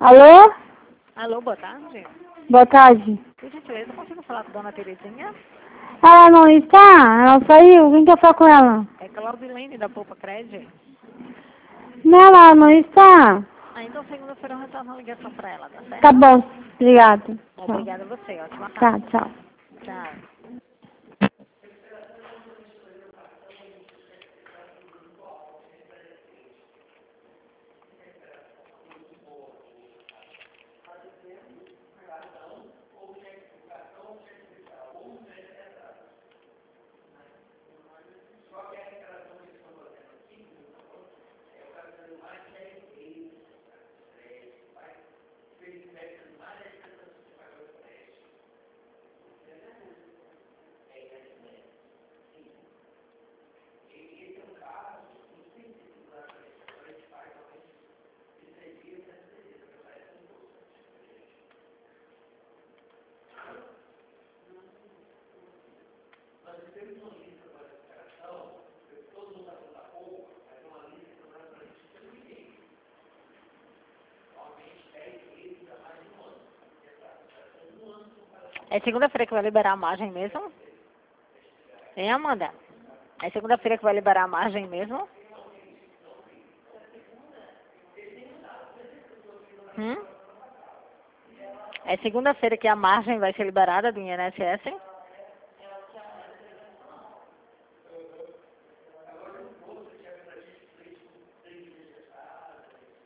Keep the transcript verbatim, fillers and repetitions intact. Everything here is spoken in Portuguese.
Alô? Alô, boa tarde. Boa tarde. Por gentileza, eu consigo falar com a dona Terezinha? Ela não está? Ela saiu? Quem quer falar com ela? É Claudilene da Poupa Cred. Não, ela não está. Ah, então segunda-feira eu retorno a ligação para ela, tá certo? Tá bom. Obrigada. Tchau. Obrigada a você. Ótima Tá, tarde. tchau. Tchau. É segunda-feira que vai liberar a margem mesmo? Hein, Amanda? É segunda-feira que vai liberar a margem mesmo? Hum? É segunda-feira que a margem vai ser liberada do I N S S?